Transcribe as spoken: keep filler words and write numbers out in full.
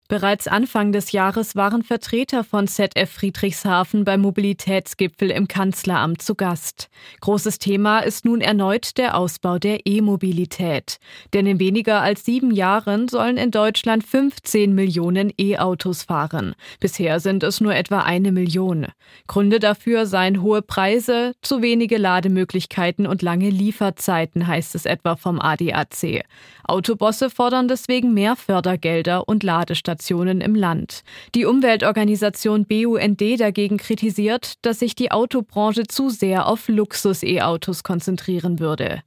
Bereits Anfang des Jahres waren Vertreter von Z F Friedrichshafen beim Mobilitätsgipfel im Kanzleramt zu Gast. Großes Thema ist nun erneut der Ausbau der E-Mobilität. Denn in weniger als sieben Jahren sollen in Deutschland fünfzehn Millionen E-Autos fahren. Bisher sind es nur etwa eine Million. Gründe dafür seien hohe Preise, zu wenige Lademöglichkeiten und lange Lieferzeiten, heißt es etwa vom A D A C. Autobosse fordern deswegen mehr Fördergelder und Ladestationen im Land. Die Umweltorganisation B U N D dagegen kritisiert, dass sich die Autobranche zu sehr auf Luxus-E-Autos konzentrieren würde.